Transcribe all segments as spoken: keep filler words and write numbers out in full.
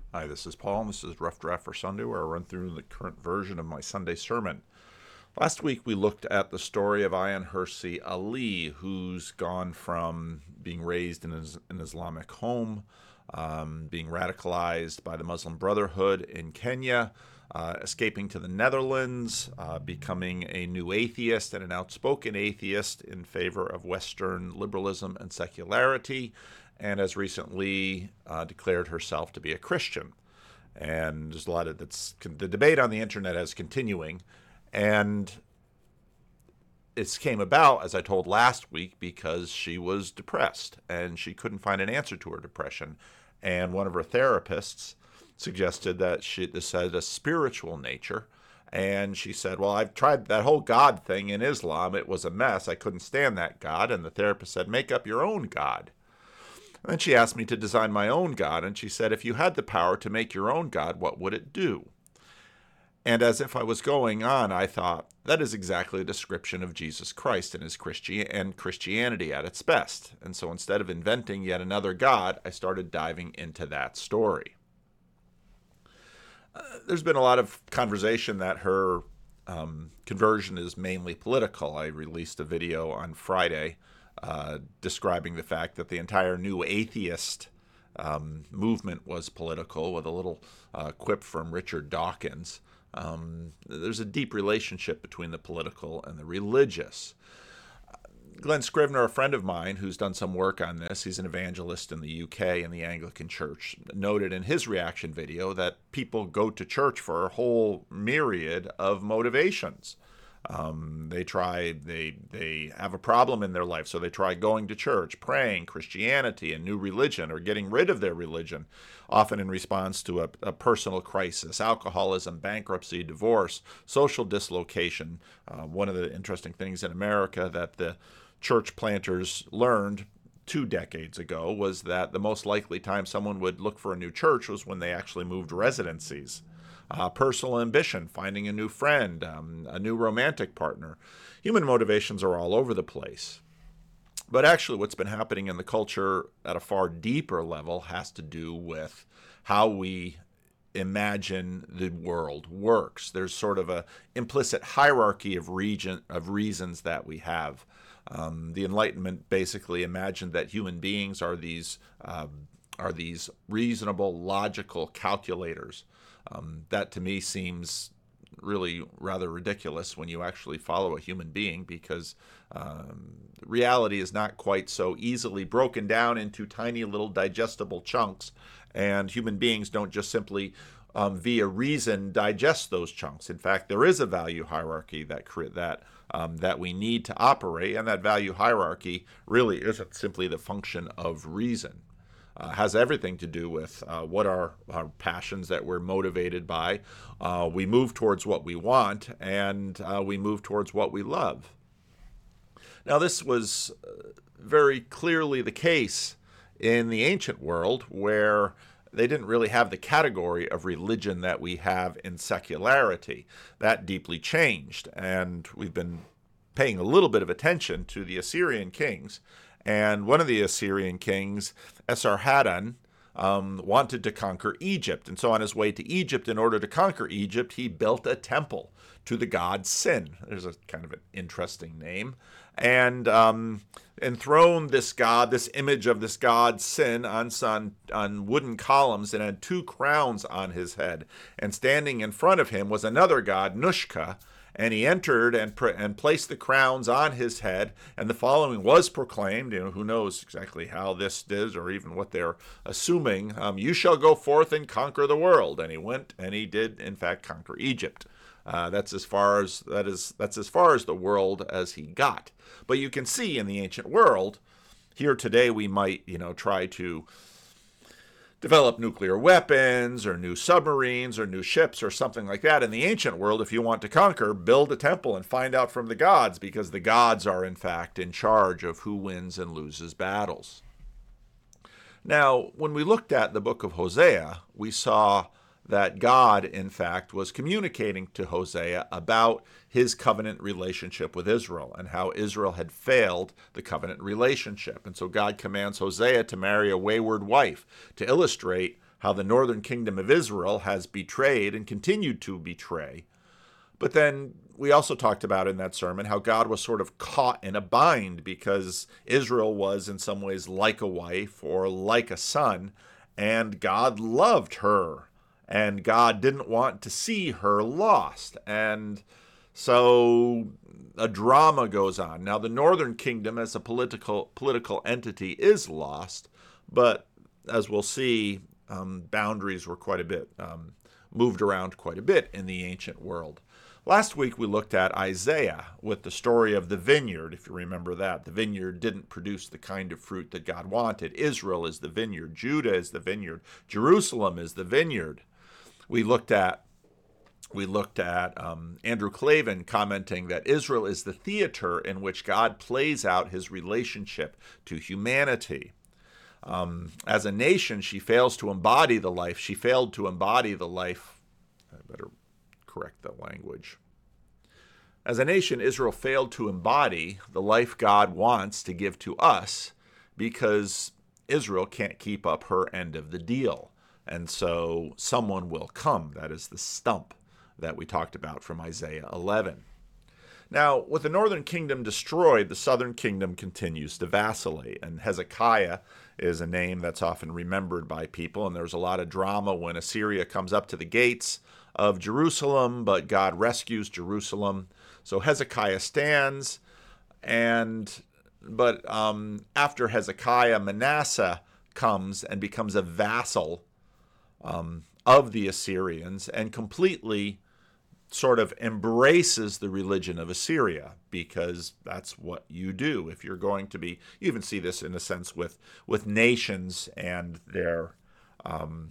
Hi, this is Paul, and this is Rough Draft for Sunday, where I run through the current version of my Sunday sermon. Last week, we looked at the story of Ayaan Hirsi Ali, who's gone from being raised in an Islamic home, um, being radicalized by the Muslim Brotherhood in Kenya, uh, escaping to the Netherlands, uh, becoming a new atheist and an outspoken atheist in favor of Western liberalism and secularity, and has recently uh, declared herself to be a Christian. And there's a lot of that's the debate on the internet is continuing, and it came about, as I told last week, because she was depressed and she couldn't find an answer to her depression. And one of her therapists suggested that she, this had a spiritual nature. And she said, well, I've tried that whole God thing in Islam. It was a mess. I couldn't stand that God. And the therapist said, make up your own God. And then she asked me to design my own God. And she said, if you had the power to make your own God, what would it do? And as if I was going on, I thought, that is exactly a description of Jesus Christ and his Christi- and Christianity at its best. And so instead of inventing yet another God, I started diving into that story. Uh, there's been a lot of conversation that her um, conversion is mainly political. I released a video on Friday uh, describing the fact that the entire new atheist um, movement was political, with a little uh, quip from Richard Dawkins. Um, there's a deep relationship between the political and the religious. Glenn Scrivener, a friend of mine who's done some work on this, he's an evangelist in the U K in the Anglican Church, noted in his reaction video that people go to church for a whole myriad of motivations. Um, they try, they they have a problem in their life, so they try going to church, praying, Christianity, a new religion, or getting rid of their religion, often in response to a, a personal crisis, alcoholism, bankruptcy, divorce, social dislocation. Uh, one of the interesting things in America that the church planters learned two decades ago was that the most likely time someone would look for a new church was when they actually moved residencies. Uh, personal ambition, finding a new friend, um, a new romantic partner. Human motivations are all over the place. But actually what's been happening in the culture at a far deeper level has to do with how we imagine the world works. There's sort of a implicit hierarchy of region of reasons that we have. Um, the Enlightenment basically imagined that human beings are these uh, are these reasonable, logical calculators. Um, that to me seems really rather ridiculous when you actually follow a human being, because um, reality is not quite so easily broken down into tiny little digestible chunks, and human beings don't just simply um, via reason digest those chunks. In fact, there is a value hierarchy that that um, that we need to operate, and that value hierarchy really isn't simply the function of reason. Uh, has everything to do with uh, what are our passions that we're motivated by. Uh, we move towards what we want, and uh, we move towards what we love. Now, this was very clearly the case in the ancient world, where they didn't really have the category of religion that we have in secularity. That deeply changed, and we've been paying a little bit of attention to the Assyrian kings. And one of the Assyrian kings, Esarhaddon, um, wanted to conquer Egypt. And so on his way to Egypt, in order to conquer Egypt, he built a temple to the god Sin. There's a kind of an interesting name. And um, enthroned this god, this image of this god Sin, on, on, on wooden columns, and had two crowns on his head. And standing in front of him was another god, Nushka. And he entered and pr- and placed the crowns on his head, and the following was proclaimed. You know, who knows exactly how this is, or even what they're assuming. Um, you shall go forth and conquer the world. And he went, and he did, in fact, conquer Egypt. Uh, that's as far as that is. That's as far as the world as he got. But you can see in the ancient world, here today, we might, you know, try to develop nuclear weapons or new submarines or new ships or something like that. In the ancient world, if you want to conquer, build a temple and find out from the gods, because the gods are, in fact, in charge of who wins and loses battles. Now, when we looked at the book of Hosea, we saw that God, in fact, was communicating to Hosea about his covenant relationship with Israel and how Israel had failed the covenant relationship. And so God commands Hosea to marry a wayward wife to illustrate how the northern kingdom of Israel has betrayed and continued to betray. But then we also talked about in that sermon how God was sort of caught in a bind because Israel was in some ways like a wife or like a son, and God loved her, and God didn't want to see her lost. And so a drama goes on. Now, the northern kingdom as a political political entity is lost, but as we'll see, um, boundaries were quite a bit, um, moved around quite a bit in the ancient world. Last week we looked at Isaiah with the story of the vineyard, if you remember that. The vineyard didn't produce the kind of fruit that God wanted. Israel is the vineyard. Judah is the vineyard. Jerusalem is the vineyard. We looked at we looked at um, Andrew Klavan commenting that Israel is the theater in which God plays out his relationship to humanity. Um, as a nation, she fails to embody the life. She failed to embody the life. I better correct the language. As a nation, Israel failed to embody the life God wants to give to us because Israel can't keep up her end of the deal. And so someone will come. That is the stump that we talked about from Isaiah eleven. Now, with the northern kingdom destroyed, the southern kingdom continues to vacillate. And Hezekiah is a name that's often remembered by people. And there's a lot of drama when Assyria comes up to the gates of Jerusalem, but God rescues Jerusalem. So Hezekiah stands, and but um, after Hezekiah, Manasseh comes and becomes a vassal um, of the Assyrians and completely sort of embraces the religion of Assyria, because that's what you do if you're going to be. You even see this in a sense with with nations and their um,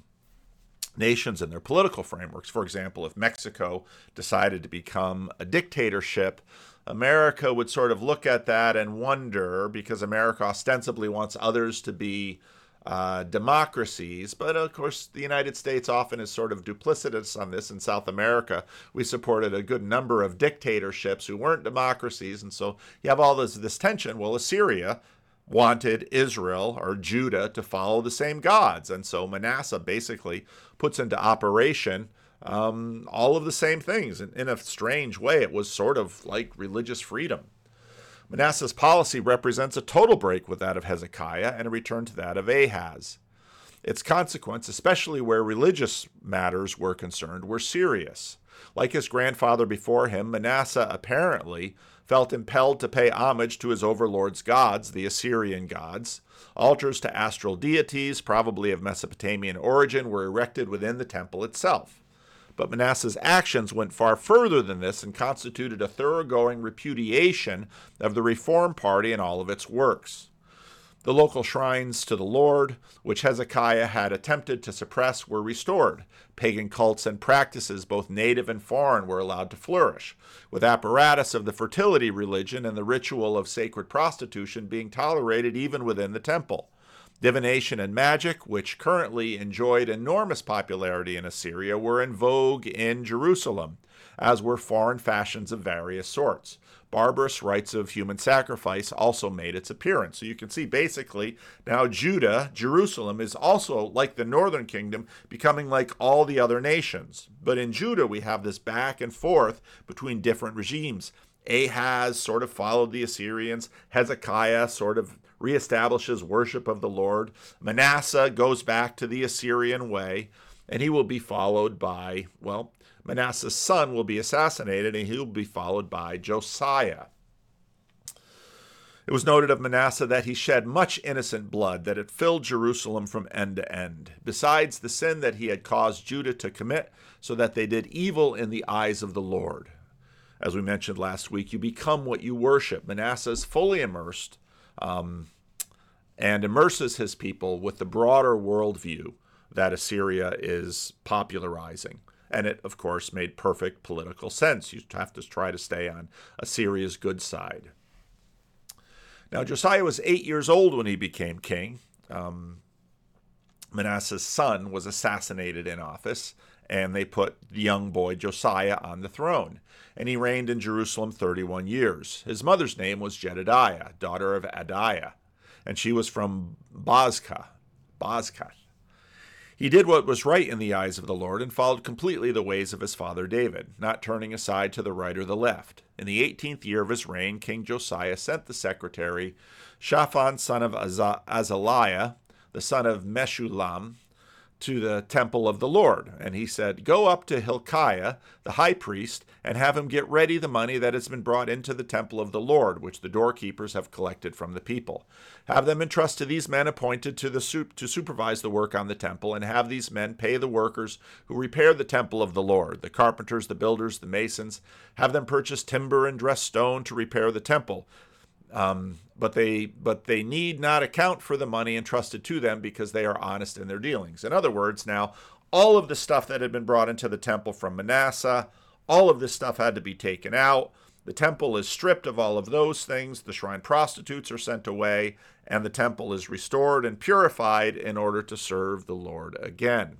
nations and their political frameworks. For example, if Mexico decided to become a dictatorship, America would sort of look at that and wonder, because America ostensibly wants others to be uh, democracies. But of course, the United States often is sort of duplicitous on this. In South America, we supported a good number of dictatorships who weren't democracies. And so you have all this, this tension. Well, Assyria wanted Israel or Judah to follow the same gods. And so Manasseh basically puts into operation um, all of the same things. And in a strange way, it was sort of like religious freedom. Manasseh's policy represents a total break with that of Hezekiah and a return to that of Ahaz. Its consequence, especially where religious matters were concerned, were serious. Like his grandfather before him, Manasseh apparently felt impelled to pay homage to his overlord's gods, the Assyrian gods. Altars to astral deities, probably of Mesopotamian origin, were erected within the temple itself. But Manasseh's actions went far further than this and constituted a thoroughgoing repudiation of the Reform Party and all of its works. The local shrines to the Lord, which Hezekiah had attempted to suppress, were restored. Pagan cults and practices, both native and foreign, were allowed to flourish, with apparatus of the fertility religion and the ritual of sacred prostitution being tolerated even within the temple. Divination and magic, which currently enjoyed enormous popularity in Assyria, were in vogue in Jerusalem, as were foreign fashions of various sorts. Barbarous rites of human sacrifice also made its appearance. So you can see basically now Judah, Jerusalem, is also, like the northern kingdom, becoming like all the other nations. But in Judah, we have this back and forth between different regimes. Ahaz sort of followed the Assyrians. Hezekiah sort of reestablishes worship of the Lord. Manasseh goes back to the Assyrian way, and he will be followed by, well, Manasseh's son will be assassinated, and he will be followed by Josiah. It was noted of Manasseh that he shed much innocent blood, that it filled Jerusalem from end to end, besides the sin that he had caused Judah to commit, so that they did evil in the eyes of the Lord. As we mentioned last week, you become what you worship. Manasseh is fully immersed um, and immerses his people with the broader worldview that Assyria is popularizing. And it, of course, made perfect political sense. You have to try to stay on Assyria's good side. Now, Josiah was eight years old when he became king. Um, Manasseh's son was assassinated in office, and they put the young boy Josiah on the throne. And he reigned in Jerusalem thirty-one years. His mother's name was Jedidiah, daughter of Adiah, and she was from Bozkah. Bozkah. He did what was right in the eyes of the Lord and followed completely the ways of his father David, not turning aside to the right or the left. In the eighteenth year of his reign, King Josiah sent the secretary, Shaphan, son of Azaliah, the son of Meshullam, to the temple of the Lord. And he said, "Go up to Hilkiah, the high priest, and have him get ready the money that has been brought into the temple of the Lord, which the doorkeepers have collected from the people. Have them entrust to these men appointed to the sup- to supervise the work on the temple, and have these men pay the workers who repair the temple of the Lord, the carpenters, the builders, the masons. Have them purchase timber and dress stone to repair the temple. Um, but they but they need not account for the money entrusted to them, because they are honest in their dealings." In other words, now, all of the stuff that had been brought into the temple from Manasseh, all of this stuff had to be taken out. The temple is stripped of all of those things. The shrine prostitutes are sent away, and the temple is restored and purified in order to serve the Lord again.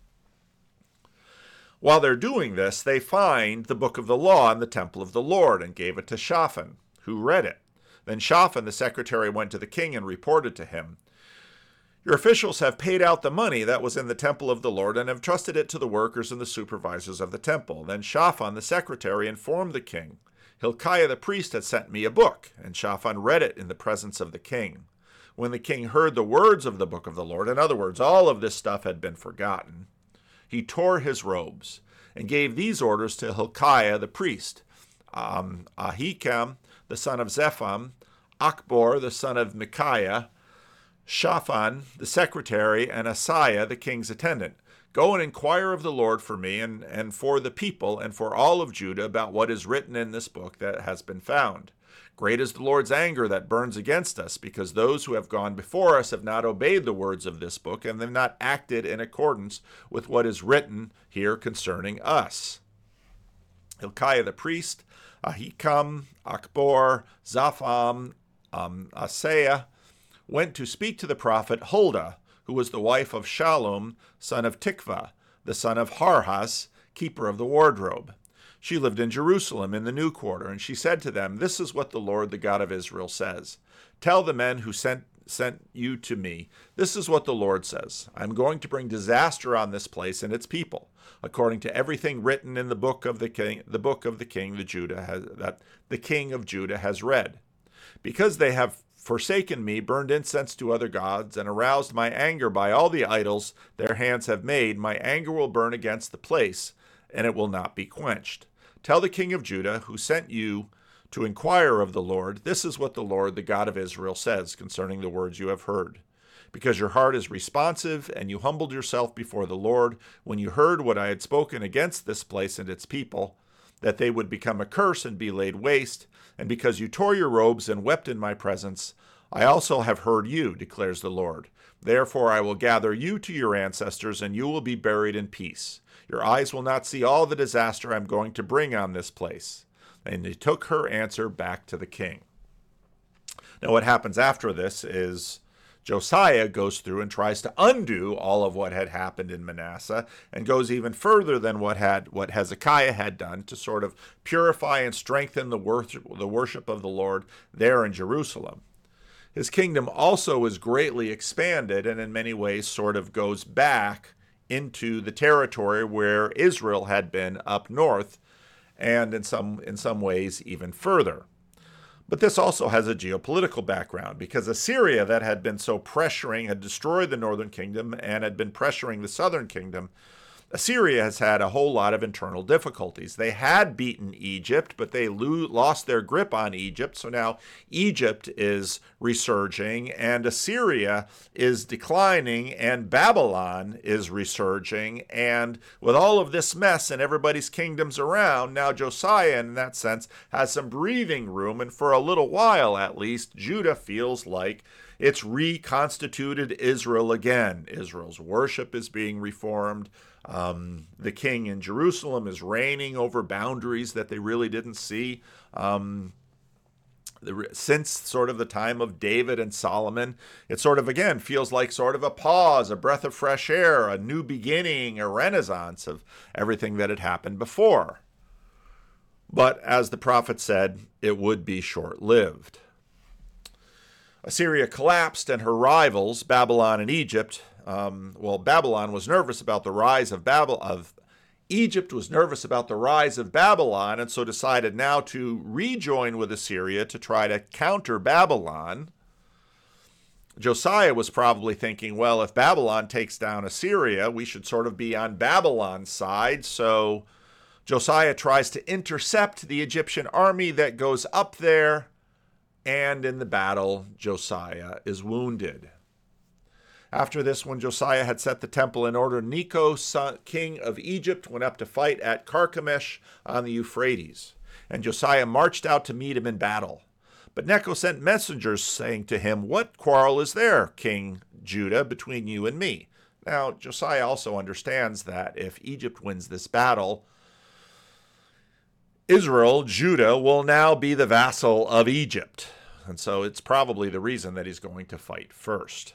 While they're doing this, they find the book of the law in the temple of the Lord and gave it to Shaphan, who read it. Then Shaphan, the secretary, went to the king and reported to him, "Your officials have paid out the money that was in the temple of the Lord and have trusted it to the workers and the supervisors of the temple." Then Shaphan, the secretary, informed the king, "Hilkiah the priest had sent me a book," and Shaphan read it in the presence of the king. When the king heard the words of the book of the Lord, in other words, all of this stuff had been forgotten, he tore his robes and gave these orders to Hilkiah the priest, um, Ahikam, the son of Zepham, Akbor, the son of Micaiah, Shaphan, the secretary, and Asaiah, the king's attendant. "Go and inquire of the Lord for me and, and for the people and for all of Judah about what is written in this book that has been found. Great is the Lord's anger that burns against us, because those who have gone before us have not obeyed the words of this book, and have not acted in accordance with what is written here concerning us." Hilkiah the priest, Ahikam, Akbor, Zapham, um, Asaiah, went to speak to the prophet Huldah, who was the wife of Shallum, son of Tikvah, the son of Harhas, keeper of the wardrobe. She lived in Jerusalem in the new quarter, and she said to them, "This is what the Lord, the God of Israel, says. Tell the men who sent sent you to me, this is what the Lord says. I am going to bring disaster on this place and its people, according to everything written in the book of the king, the book of the king the Judah has, that the king of Judah has read. Because they have forsaken me, burned incense to other gods, and aroused my anger by all the idols their hands have made, my anger will burn against the place, and it will not be quenched. Tell the king of Judah, who sent you to inquire of the Lord, this is what the Lord, the God of Israel, says concerning the words you have heard. Because your heart is responsive, and you humbled yourself before the Lord, when you heard what I had spoken against this place and its people, that they would become a curse and be laid waste, and because you tore your robes and wept in my presence, I also have heard you, declares the Lord. Therefore I will gather you to your ancestors, and you will be buried in peace. Your eyes will not see all the disaster I'm going to bring on this place." And they took her answer back to the king. Now what happens after this is Josiah goes through and tries to undo all of what had happened in Manasseh, and goes even further than what had what Hezekiah had done to sort of purify and strengthen the worship, the worship of the Lord there in Jerusalem. His kingdom also is greatly expanded, and in many ways sort of goes back into the territory where Israel had been up north, and in some in some ways even further. But this also has a geopolitical background, because Assyria, that had been so pressuring, had destroyed the northern kingdom and had been pressuring the southern kingdom, Assyria has had a whole lot of internal difficulties. They had beaten Egypt, but they lo- lost their grip on Egypt. So now Egypt is resurging, and Assyria is declining, and Babylon is resurging. And with all of this mess and everybody's kingdoms around, now Josiah, in that sense, has some breathing room. And for a little while, at least, Judah feels like it's reconstituted Israel again. Israel's worship is being reformed. Um, the king in Jerusalem is reigning over boundaries that they really didn't see um, the, since sort of the time of David and Solomon. It sort of, again, feels like sort of a pause, a breath of fresh air, a new beginning, a renaissance of everything that had happened before. But as the prophet said, it would be short-lived. Assyria collapsed, and her rivals, Babylon and Egypt, Um, well, Babylon was nervous about the rise of Babel of Egypt was nervous about the rise of Babylon, and so decided now to rejoin with Assyria to try to counter Babylon. Josiah was probably thinking, well, if Babylon takes down Assyria, we should sort of be on Babylon's side. So Josiah tries to intercept the Egyptian army that goes up there, and in the battle, Josiah is wounded. After this, when Josiah had set the temple in order, Necho, son, king of Egypt, went up to fight at Carchemish on the Euphrates. And Josiah marched out to meet him in battle. But Necho sent messengers saying to him, "What quarrel is there, King Judah, between you and me?" Now, Josiah also understands that if Egypt wins this battle, Israel, Judah, will now be the vassal of Egypt. And so it's probably the reason that he's going to fight first.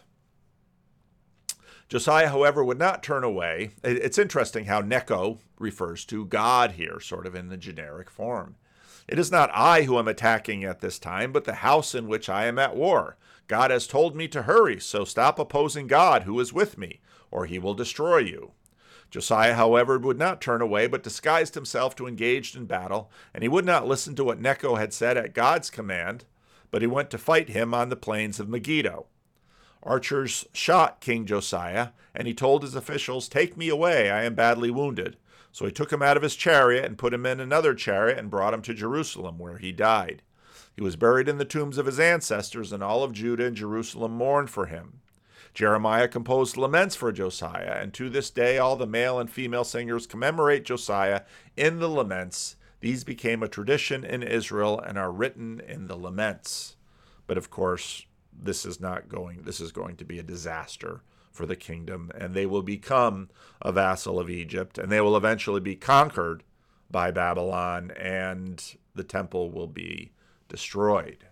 Josiah, however, would not turn away. It's interesting how Necho refers to God here, sort of in the generic form. "It is not I who am attacking at this time, but the house in which I am at war. God has told me to hurry, so stop opposing God who is with me, or he will destroy you." Josiah, however, would not turn away, but disguised himself to engage in battle, and he would not listen to what Necho had said at God's command, but he went to fight him on the plains of Megiddo. Archers shot King Josiah, and he told his officials, "Take me away, I am badly wounded." So he took him out of his chariot and put him in another chariot and brought him to Jerusalem, where he died. He was buried in the tombs of his ancestors, and all of Judah and Jerusalem mourned for him. Jeremiah composed laments for Josiah, and to this day all the male and female singers commemorate Josiah in the laments. These became a tradition in Israel and are written in the laments. But of course, this is not going, this is going to be a disaster for the kingdom, and they will become a vassal of Egypt, and they will eventually be conquered by Babylon, and the temple will be destroyed.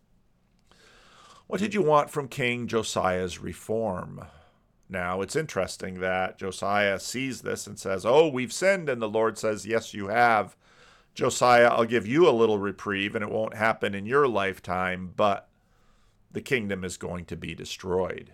What did you want from King Josiah's reform? Now, it's interesting that Josiah sees this and says, "Oh, we've sinned," and the Lord says, "Yes, you have. Josiah, I'll give you a little reprieve, and it won't happen in your lifetime, but the kingdom is going to be destroyed."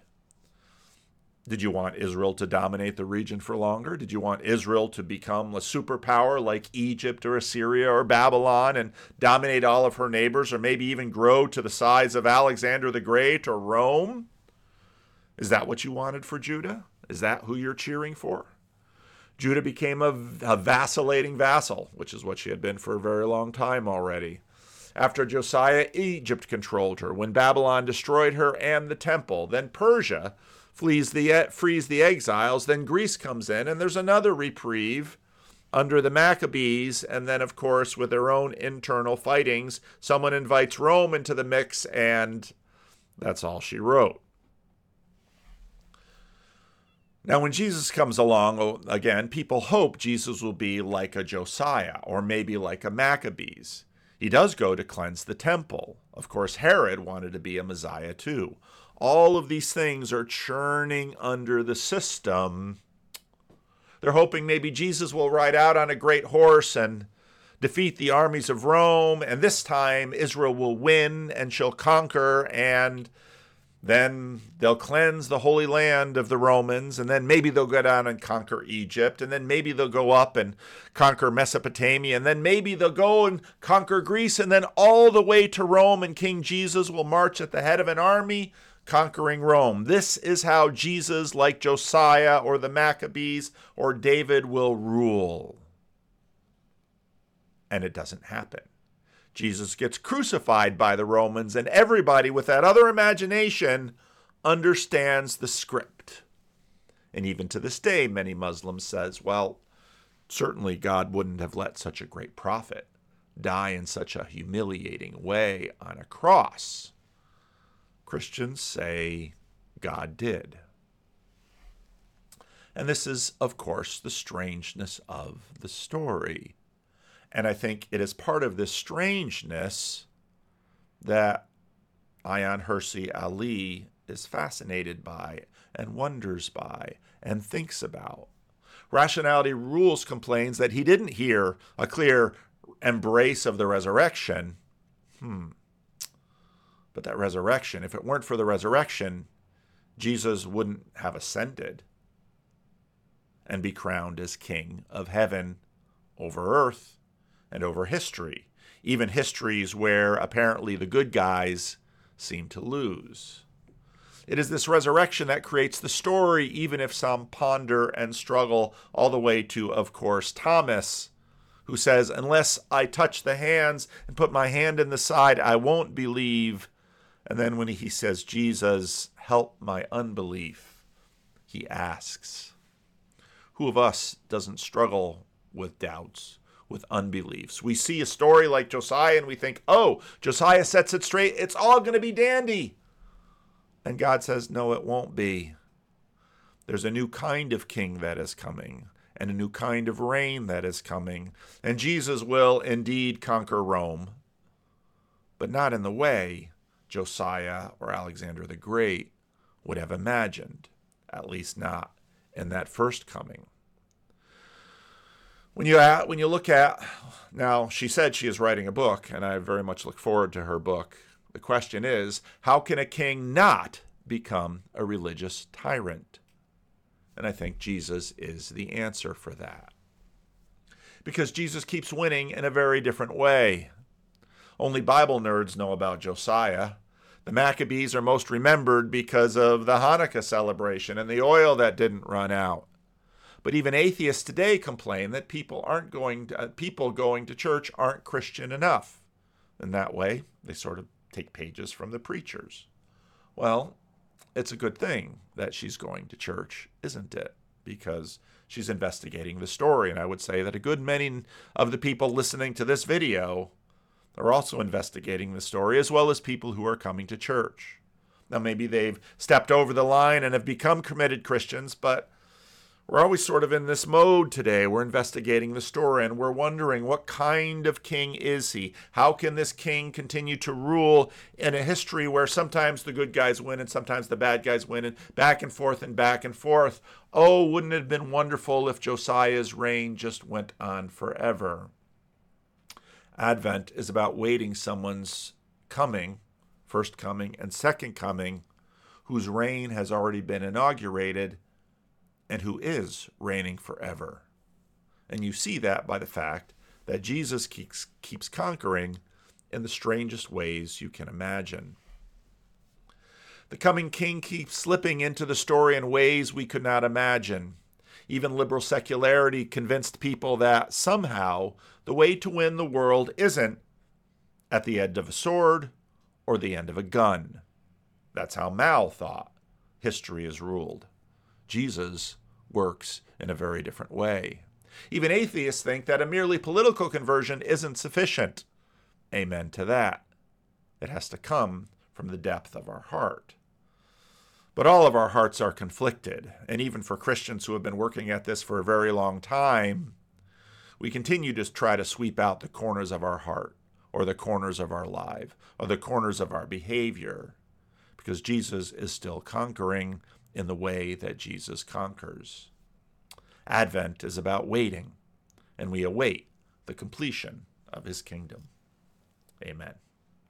Did you want Israel to dominate the region for longer? Did you want Israel to become a superpower like Egypt or Assyria or Babylon and dominate all of her neighbors, or maybe even grow to the size of Alexander the Great or Rome? Is that what you wanted for Judah? Is that who you're cheering for? Judah became a, a vacillating vassal, which is what she had been for a very long time already. After Josiah, Egypt controlled her when Babylon destroyed her and the temple. Then Persia flees the, frees the exiles. Then Greece comes in, and there's another reprieve under the Maccabees. And then, of course, with their own internal fightings, someone invites Rome into the mix, and that's all she wrote. Now, when Jesus comes along, again, people hope Jesus will be like a Josiah or maybe like a Maccabees. He does go to cleanse the temple. Of course, Herod wanted to be a Messiah too. All of these things are churning under the system. They're hoping maybe Jesus will ride out on a great horse and defeat the armies of Rome, and this time Israel will win and she'll conquer, and then they'll cleanse the Holy Land of the Romans, and then maybe they'll go down and conquer Egypt, and then maybe they'll go up and conquer Mesopotamia, and then maybe they'll go and conquer Greece, and then all the way to Rome, and King Jesus will march at the head of an army conquering Rome. This is how Jesus, like Josiah or the Maccabees or David, will rule. And it doesn't happen. Jesus gets crucified by the Romans, and everybody with that other imagination understands the script. And even to this day, many Muslims says, well, certainly God wouldn't have let such a great prophet die in such a humiliating way on a cross. Christians say God did. And this is, of course, the strangeness of the story. And I think it is part of this strangeness that Ayaan Hirsi Ali is fascinated by and wonders by and thinks about. Rationality Rules complains that he didn't hear a clear embrace of the resurrection. Hmm. But that resurrection, if it weren't for the resurrection, Jesus wouldn't have ascended and be crowned as King of heaven over earth and over history, even histories where apparently the good guys seem to lose. It is this resurrection that creates the story, even if some ponder and struggle, all the way to, of course, Thomas, who says, unless I touch the hands and put my hand in the side, I won't believe. And then when he says, Jesus, help my unbelief, he asks, who of us doesn't struggle with doubts, with unbeliefs? We see a story like Josiah and we think, oh, Josiah sets it straight. It's all going to be dandy. And God says, no, it won't be. There's a new kind of king that is coming, and a new kind of reign that is coming. And Jesus will indeed conquer Rome, but not in the way Josiah or Alexander the Great would have imagined, at least not in that first coming. When you at, when you look at, now she said she is writing a book, and I very much look forward to her book. The question is, how can a king not become a religious tyrant? And I think Jesus is the answer for that. Because Jesus keeps winning in a very different way. Only Bible nerds know about Josiah. The Maccabees are most remembered because of the Hanukkah celebration and the oil that didn't run out. But even atheists today complain that people aren't going to, uh, people going to church aren't Christian enough. In that way, they sort of take pages from the preachers. Well, it's a good thing that she's going to church, isn't it? Because she's investigating the story. And I would say that a good many of the people listening to this video are also investigating the story, as well as people who are coming to church. Now, maybe they've stepped over the line and have become committed Christians, but we're always sort of in this mode today. We're investigating the story, and we're wondering, what kind of king is he? How can this king continue to rule in a history where sometimes the good guys win and sometimes the bad guys win, and back and forth and back and forth? Oh, wouldn't it have been wonderful if Josiah's reign just went on forever? Advent is about waiting someone's coming, first coming and second coming, whose reign has already been inaugurated, and who is reigning forever. And you see that by the fact that Jesus keeps, keeps conquering in the strangest ways you can imagine. The coming king keeps slipping into the story in ways we could not imagine. Even liberal secularity convinced people that somehow the way to win the world isn't at the end of a sword or the end of a gun. That's how Mao thought history is ruled. Jesus works in a very different way. Even atheists think that a merely political conversion isn't sufficient. Amen to that. It has to come from the depth of our heart. But all of our hearts are conflicted, and even for Christians who have been working at this for a very long time, we continue to try to sweep out the corners of our heart, or the corners of our life, or the corners of our behavior, because Jesus is still conquering in the way that Jesus conquers. Advent is about waiting, and we await the completion of his kingdom. Amen.